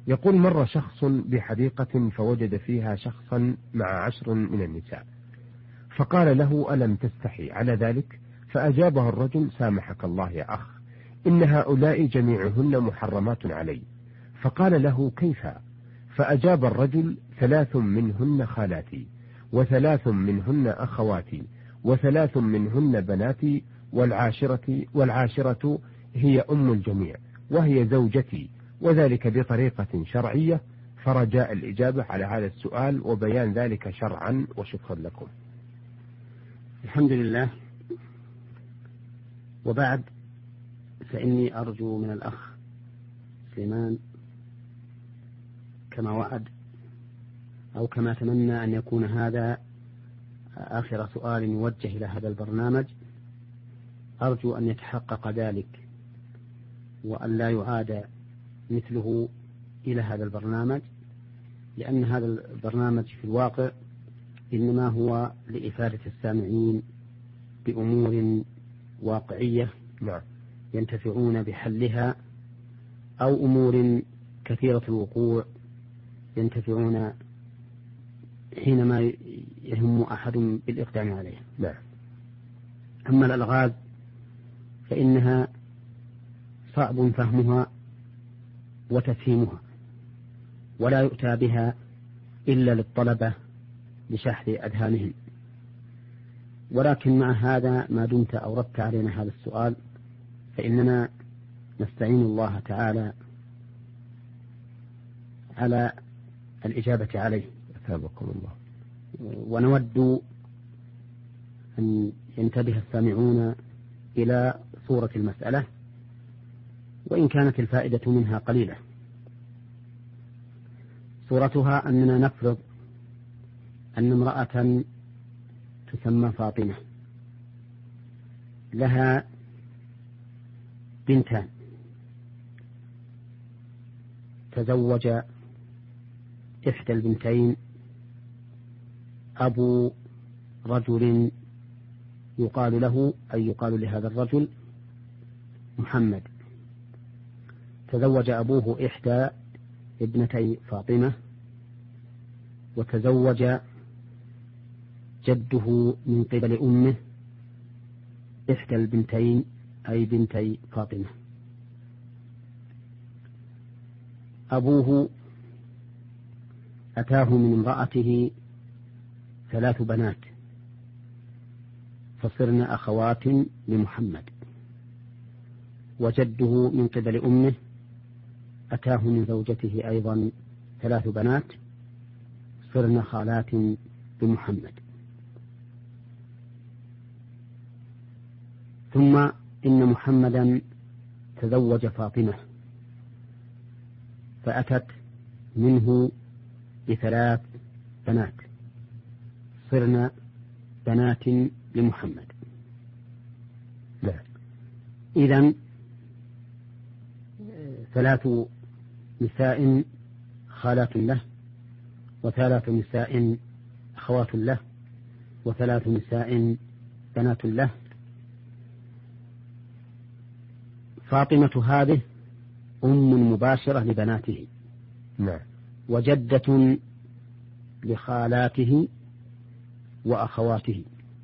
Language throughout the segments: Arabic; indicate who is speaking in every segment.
Speaker 1: يقول: مر شخص بحديقة فوجد فيها شخصا مع 10 من النساء، فقال له: ألم تستحي على ذلك؟ فأجابه الرجل: سامحك الله يا أخ، إن هؤلاء جميعهن محرمات علي. فقال له: كيف؟ فأجاب الرجل: 3 منهن خالاتي، و3 منهن أخواتي، و3 منهن بناتي، والعاشرة هي أم الجميع وهي زوجتي، وذلك بطريقة شرعية. فرجاء الإجابة على هذا السؤال وبيان ذلك شرعا، وشكرا لكم.
Speaker 2: الحمد لله. وبعد، فإني أرجو من الأخ سليمان كما وعد أو كما تمنى أن يكون هذا آخر سؤال يوجه إلى هذا البرنامج، أرجو أن يتحقق ذلك وأن لا يعاد مثله إلى هذا البرنامج، لأن هذا البرنامج في الواقع إنما هو لإفادة السامعين بأمور واقعية ينتفعون بحلها، أو أمور كثيرة الوقوع ينتفعون حينما يهم أحد بالإقدام عليها. أما الألغاز فإنها صعب فهمها وتفهيمها، ولا يؤتى بها إلا للطلبة لشحذ أذهانهم. ولكن مع هذا، ما دمت أوردت علينا هذا السؤال، فإننا نستعين الله تعالى على الإجابة عليه.
Speaker 1: أثابكم الله.
Speaker 2: ونود أن ينتبه السامعون إلى صورة المسألة، وإن كانت الفائدة منها قليلة. صورتها أننا نفرض أن امرأة تسمى فاطمة لها بنتان، تزوج إحدى البنتين أبو رجل يقال له، أي يقال لهذا الرجل، محمد. تزوج أبوه إحدى ابنتي فاطمة، وتزوج جده من قبل أمه إحدى البنتين، أي بنتي فاطمة. أبوه أتاه من امرأته 3 بنات فصرن أخوات لمحمد، وجده من قبل أمه أتاه من زوجته أيضا 3 بنات صرن خالات لمحمد. ثم إن محمدا تزوج فاطمة فأتت منه ب3 بنات صرن بنات لمحمد. إذن 3 نساء خالات له، و3 نساء أخوات له، و3 نساء بنات له. فاطمة هذه أم مباشرة لبناته، وجدة لخالاته وأخواته.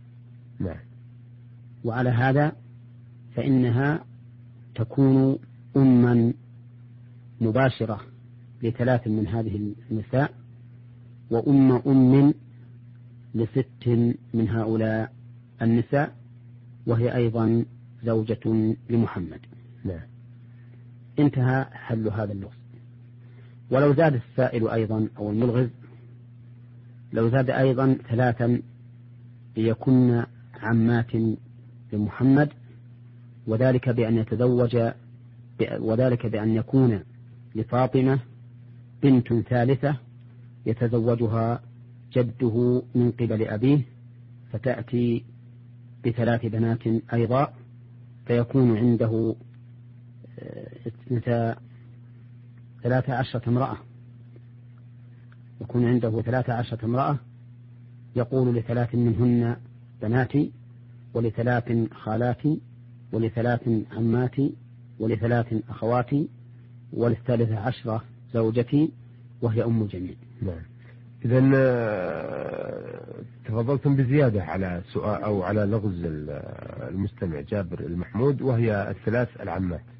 Speaker 2: وعلى هذا فإنها تكون أما مباشرة ل3 من هذه النساء، وأم ل6 من هؤلاء النساء، وهي أيضا زوجة لمحمد. انتهى حل هذا اللغز. ولو زاد السائل أيضا أو الملغز، لو زاد أيضا 3 ليكن عمات لمحمد، وذلك بأن يكون لفاطمة بنت ثالثة يتزوجها جده من قبل أبيه، فتأتي ب3 بنات أيضا، فيكون عنده 13 امرأة. يكون عنده 13 امرأة، يقول ل3 منهن بناتي، ول3 خالاتي، ول3 عماتي، ول3 أخواتي، وال13 زوجتي وهي أم الجميع.
Speaker 1: نعم. إذا تفضلتم بزيادة على سؤال أو على لغز المستمع جابر المحمود، وهي الثلاث العمات.